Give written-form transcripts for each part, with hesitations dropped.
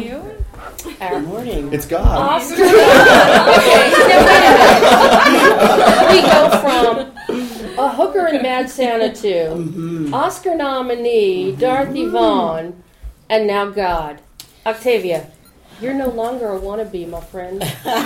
you. Good morning. It's God. Oscar. Okay, now wait a minute. We go from a hooker in Mad Santa 2, Oscar nominee, Dorothy Vaughan, and now God. Octavia, you're no longer a wannabe, my friend.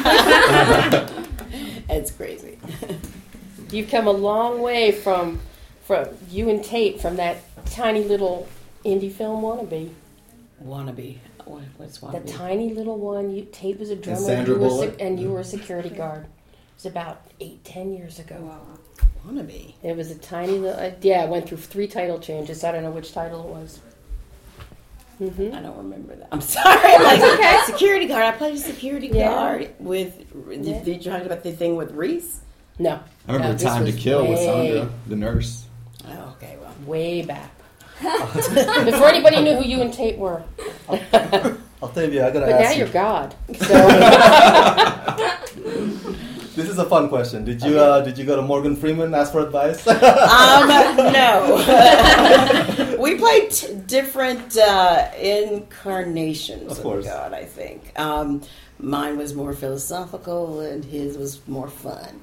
It's crazy. You've come a long way from you and Tate, from that tiny little indie film wannabe. Wannabe. What's wannabe? The tiny little one. Tate was a drummer, Sandra Bullock. and you were a security guard. It was about 10 years ago. Wow. Wannabe. It was a tiny little. It went through 3 title changes. I don't know which title it was. I don't remember that. I'm sorry. Like, okay. Security guard. I played a security guard with. Did you talk about the thing with Reese? No. I remember this Time to was Kill with way- Sandra, the nurse. Oh, okay. Well, Way back. Before anybody knew who you and Tate were. Octavia, I gotta But now ask you're you. God. So. This is a fun question. Did you go to Morgan Freeman ask for advice? no. We played different incarnations Of course. God, I think. Mine was more philosophical, and his was more fun.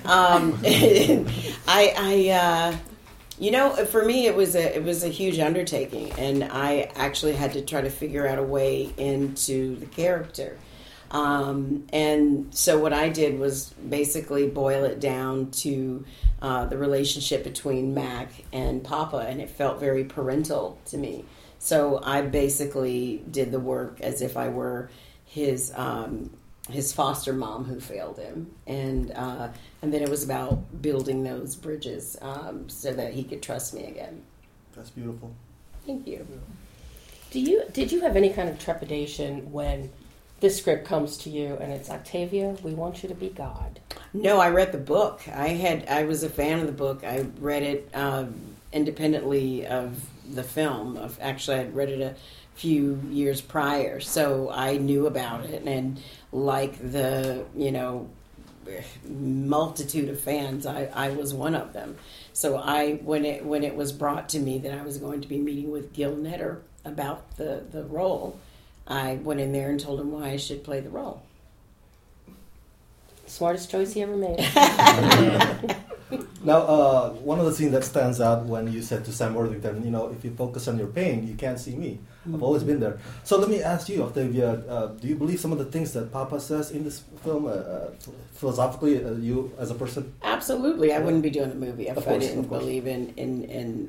For me, it was a huge undertaking, and I actually had to try to figure out a way into the character. And so what I did was basically boil it down to the relationship between Mac and Papa, and it felt very parental to me. So I basically did the work as if I were his foster mom who failed him, and then it was about building those bridges so that he could trust me again. That's beautiful. Thank you. Did you have any kind of trepidation when this script comes to you and it's Octavia, we want you to be God? No, I read the book. I was a fan of the book. I read it independently of the film. Actually, I'd read it a few years prior, so I knew about it. And like the multitude of fans, I was one of them. So when it was brought to me that I was going to be meeting with Gil Netter about the role, I went in there and told him why I should play the role. Smartest choice he ever made. Now, one of the scenes that stands out when you said to Sam Worthington, if you focus on your pain, you can't see me. I've always been there. So let me ask you, Octavia, do you believe some of the things that Papa says in this film, philosophically, you as a person? Absolutely. I wouldn't be doing the movie if I didn't Of course. believe in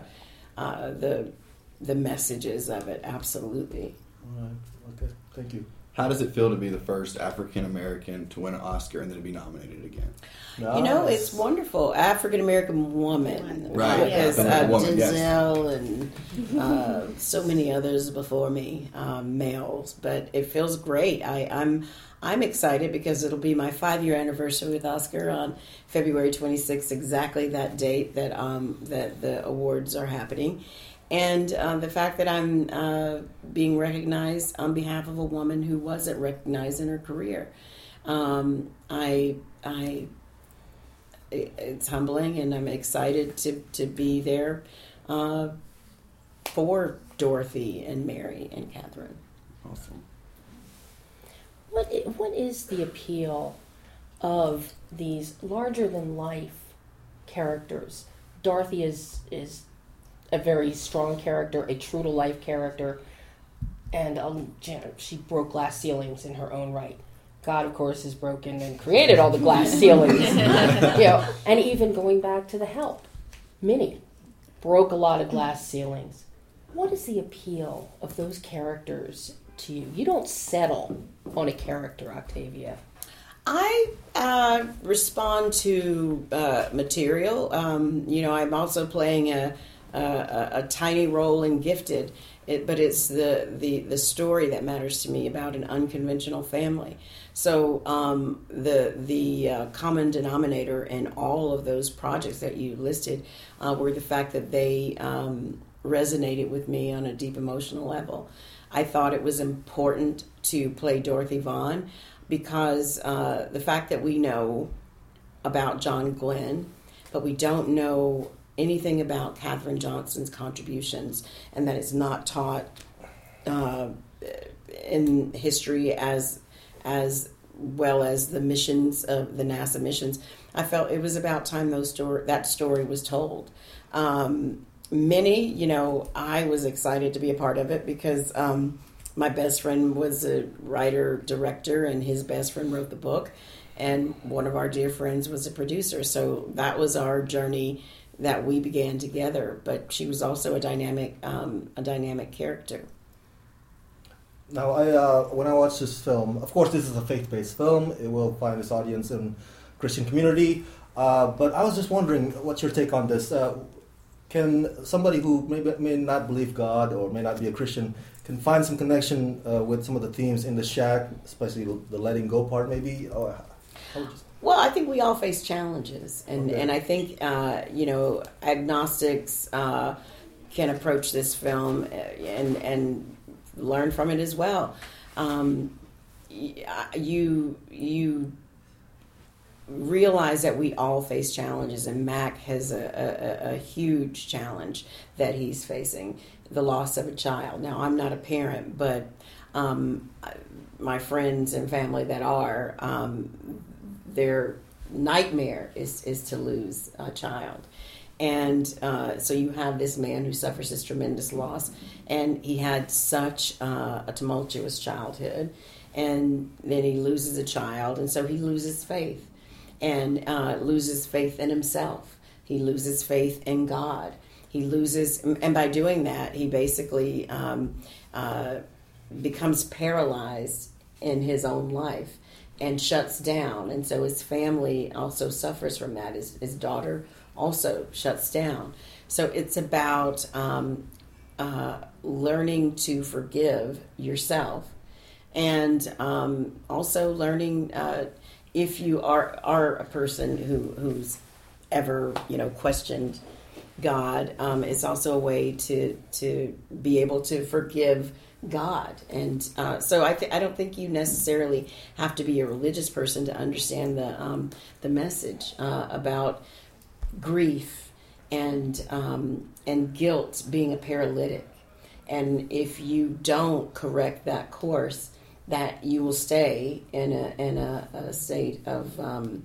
the messages of it. Absolutely. All right. Okay. Thank you. How does it feel to be the first African American to win an Oscar and then to be nominated again? Nice. It's wonderful. African American woman. Right. Because Yeah. Woman, yes. Denzel and so many others before me, males. But it feels great. I'm excited because it'll be my 5-year anniversary with Oscar on February 26th, exactly that date that the awards are happening. And the fact that I'm being recognized on behalf of a woman who wasn't recognized in her career, it's humbling, and I'm excited to be there for Dorothy and Mary and Catherine. Awesome. What is the appeal of these larger than life characters? Dorothy is a very strong character, a true to life character, and she broke glass ceilings in her own right. God, of course, has broken and created all the glass ceilings. And even going back to The Help, Minnie broke a lot of glass ceilings. What is the appeal of those characters to you? You don't settle on a character, Octavia. I respond to material. I'm also playing a tiny role in Gifted, but it's the story that matters to me about an unconventional family. So the common denominator in all of those projects that you listed were the fact that they resonated with me on a deep emotional level. I thought it was important to play Dorothy Vaughan because the fact that we know about John Glenn, but we don't know anything about Katherine Johnson's contributions, and that it's not taught in history as well as the missions of the NASA missions. I felt it was about time that story was told. Many, I was excited to be a part of it because my best friend was a writer-director, and his best friend wrote the book, and one of our dear friends was a producer. So that was our journey that we began together. But she was also a dynamic character. Now, when I watched this film, of course, this is a faith-based film. It will find its audience in Christian community. But I was just wondering, what's your take on this? Can somebody who may not believe God or may not be a Christian can find some connection with some of the themes in The Shack, especially the letting go part, maybe? Or how would you say? Well, I think we all face challenges, and Okay. and I think agnostics can approach this film and learn from it as well. You realize that we all face challenges, and Mac has a huge challenge that he's facing, the loss of a child. Now, I'm not a parent, but my friends and family that are, their nightmare is to lose a child. And so you have this man who suffers this tremendous loss, and he had such a tumultuous childhood, and then he loses a child, and so he loses faith, and loses faith in himself. He loses faith in God. He loses, and by doing that, he basically becomes paralyzed in his own life and shuts down. And so his family also suffers from that. His daughter also shuts down. So it's about learning to forgive yourself, and also learning if you are a person who's ever questioned God. It's also a way to be able to forgive God. And so I don't think you necessarily have to be a religious person to understand the message about grief and guilt being a paralytic. And if you don't correct that course, that you will stay in a state of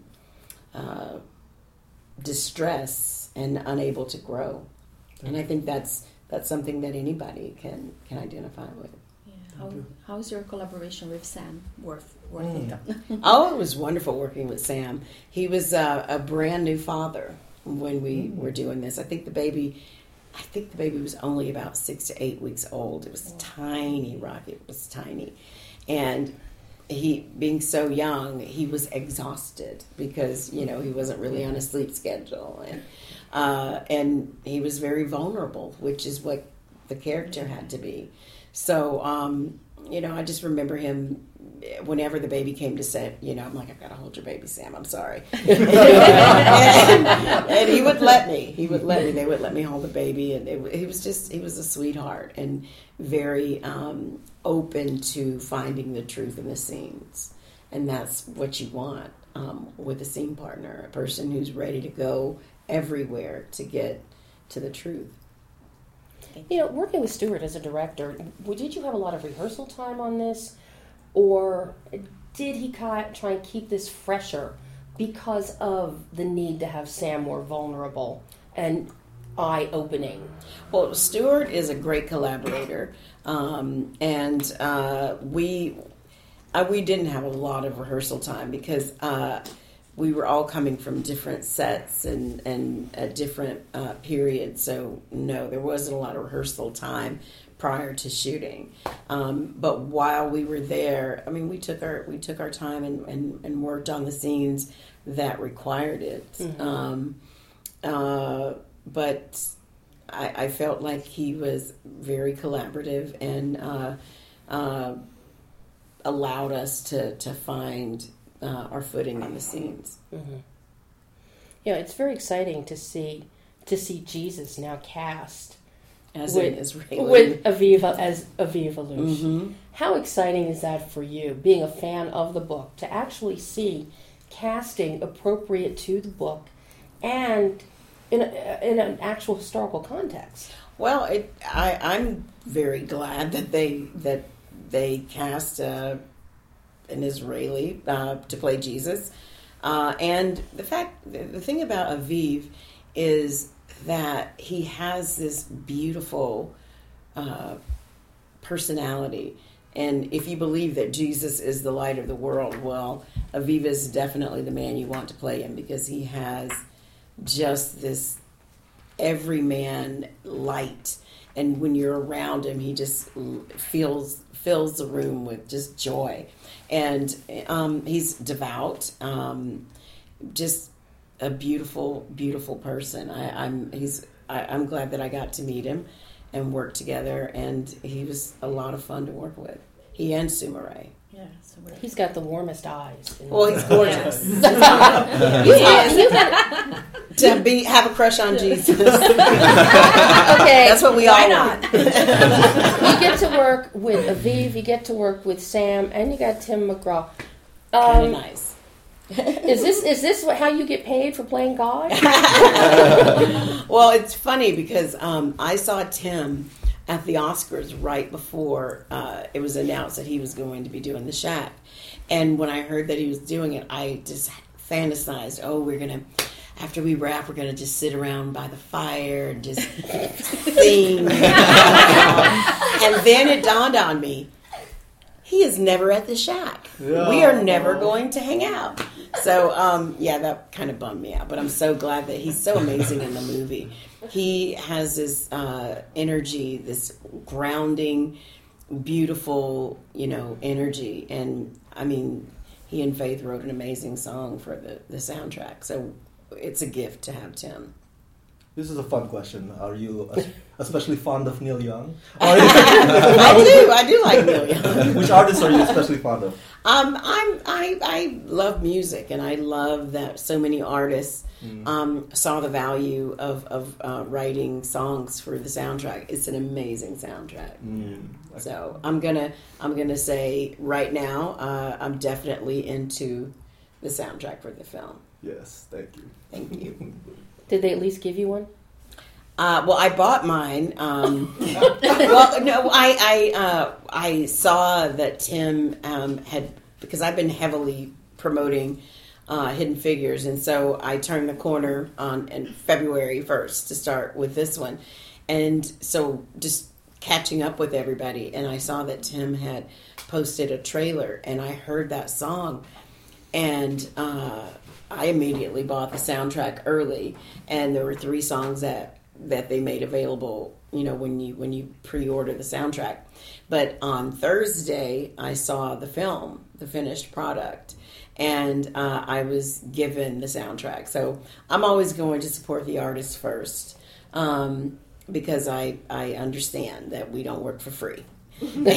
distress and unable to grow. And I think that's something that anybody can identify with. Yeah. How's your collaboration with Sam working? Oh, it was wonderful working with Sam. He was a brand new father when we were doing this. I think the baby was only about 6 to 8 weeks old. It was tiny, Rocky. It was tiny. And he, being so young, he was exhausted because, he wasn't really on a sleep schedule. And he was very vulnerable, which is what the character had to be. So, I just remember him, whenever the baby came to set, I'm like, I've got to hold your baby, Sam. I'm sorry. and he would let me. They would let me hold the baby. And he was a sweetheart and very open to finding the truth in the scenes. And that's what you want with a scene partner, a person who's ready to go everywhere to get to the truth. Working with Stuart as a director, did you have a lot of rehearsal time on this? Or did he try and keep this fresher because of the need to have Sam more vulnerable and eye-opening? Well, Stuart is a great collaborator, and we didn't have a lot of rehearsal time because we were all coming from different sets and different periods. So no, there wasn't a lot of rehearsal time prior to shooting. But while we were there, we took our time and worked on the scenes that required it. Mm-hmm. But I felt like he was very collaborative and allowed us to find our footing in the scenes. Mm-hmm. It's very exciting to see Jesus now cast as with, an Israeli. With Aviva as Aviva Lush. Mm-hmm. How exciting is that for you, being a fan of the book, to actually see casting appropriate to the book and in an actual historical context? Well, I'm very glad that they cast an Israeli to play Jesus. And the thing about Aviv is that he has this beautiful personality. And if you believe that Jesus is the light of the world, well, Aviv is definitely the man you want to play him, because he has just this everyman light. And when you're around him, he just fills the room with just joy. And he's devout, just a beautiful, beautiful person. I'm glad that I got to meet him and work together, and he was a lot of fun to work with. He and Sumire. Yeah, so we're- He's got the warmest eyes. Well, he's gorgeous. You got- Have a crush on Jesus. okay, That's what we why all not? want. You get to work with Aviv, you get to work with Sam, and you got Tim McGraw. Kind of nice. Is this how you get paid for playing God? Well, it's funny because I saw Tim at the Oscars right before it was announced that he was going to be doing The Shack. And when I heard that he was doing it, I just fantasized, after we wrap, we're going to just sit around by the fire and just sing. And then it dawned on me, he is never at The Shack. Yeah. We are never going to hang out. So, that kind of bummed me out. But I'm so glad that he's so amazing in the movie. He has this energy, this grounding, beautiful, energy. And, I mean, he and Faith wrote an amazing song for the soundtrack. So it's a gift to have Tim. This is a fun question. Are you especially fond of Neil Young? I do like Neil Young. Which artists are you especially fond of? I love music, and I love that so many artists saw the value of writing songs for the soundtrack. It's an amazing soundtrack. So I'm gonna say right now, I'm definitely into the soundtrack for the film. Yes, thank you. Thank you. Did they at least give you one? Well, I bought mine. I saw that Tim had, because I've been heavily promoting Hidden Figures, and so I turned the corner on February 1st to start with this one, and so just catching up with everybody, and I saw that Tim had posted a trailer, and I heard that song, and I immediately bought the soundtrack early, and there were 3 songs that they made available, when you pre-order the soundtrack. But on Thursday, I saw the film, the finished product, and I was given the soundtrack. So I'm always going to support the artist first, because I understand that we don't work for free. But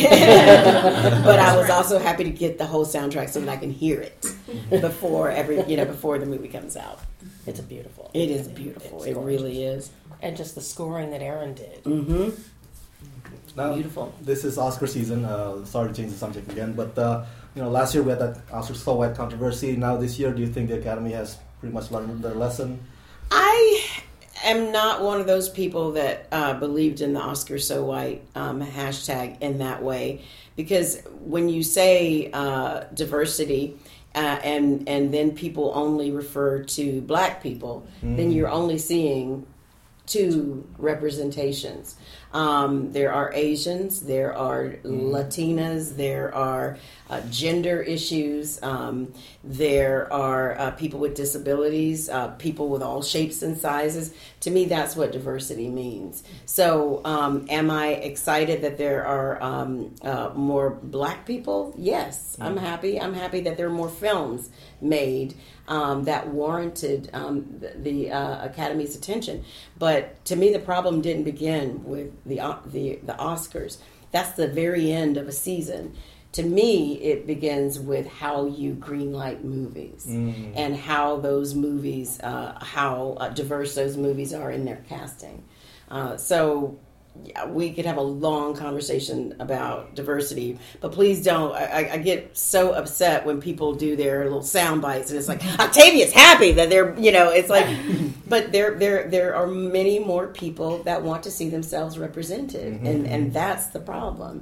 I was also happy to get the whole soundtrack so that I can hear it before before the movie comes out. It's beautiful. It is beautiful. It really is. And just the scoring that Aaron did. Mm-hmm. Now, Beautiful. This is Oscar season. Sorry to change the subject again, but last year we had that Oscar so white controversy. Now this year, do you think the Academy has pretty much learned their lesson? I am not one of those people that believed in the Oscar so white hashtag in that way, because when you say diversity and then people only refer to black people, then you're only seeing 2 representations. There are Asians, there are Latinas, there are gender issues, there are people with disabilities, people with all shapes and sizes. To me, that's what diversity means. So am I excited that there are more black people? Yes, I'm happy. I'm happy that there are more films made that warranted the Academy's attention. But to me, the problem didn't begin with the Oscars. That's the very end of a season. To me, it begins with how you greenlight movies and how those movies, how diverse those movies are in their casting. So we could have a long conversation about diversity, but please don't. I get so upset when people do their little sound bites, and it's like Octavia's happy that they're, it's like, but there are many more people that want to see themselves represented, and that's the problem.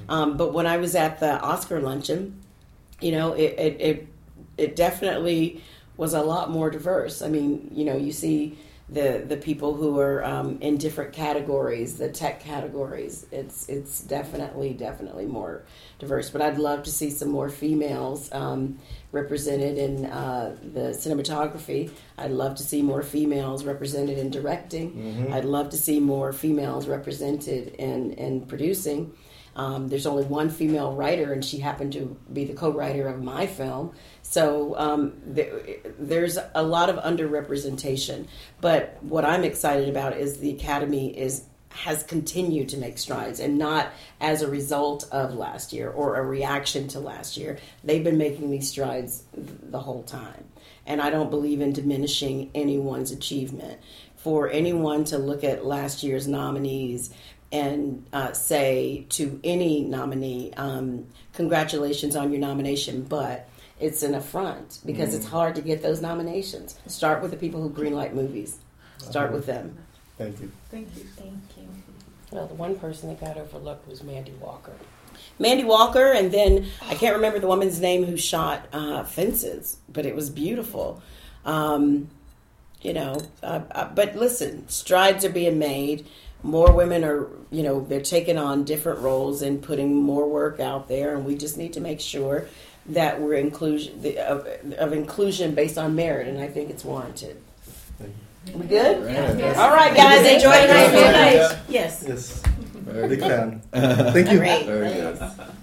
But when I was at the Oscar luncheon, you know, it definitely was a lot more diverse. I mean, you know, you see the people who are in different categories, the tech categories. It's definitely more diverse. But I'd love to see some more females represented in the cinematography. I'd love to see more females represented in directing. Mm-hmm. I'd love to see more females represented in producing. There's only one female writer, and she happened to be the co-writer of my film. So there's a lot of underrepresentation. But what I'm excited about is the Academy has continued to make strides, and not as a result of last year or a reaction to last year. They've been making these strides the whole time. And I don't believe in diminishing anyone's achievement. For anyone to look at last year's nominees and say to any nominee, congratulations on your nomination, but it's an affront because it's hard to get those nominations. Start with the people who greenlight movies. Start with them. Thank you. Thank you. Well, the one person that got overlooked was Mandy Walker. Mandy Walker, and then I can't remember the woman's name who shot Fences, but it was beautiful. You know, but listen, strides are being made. More women are, you know, they're taking on different roles and putting more work out there, and we just need to make sure that we're inclusion based on merit, and I think it's warranted. We good? Yes. All right, guys, enjoy the night. Yeah. Yes. Yes. Big fan. Thank you. Great. Very good.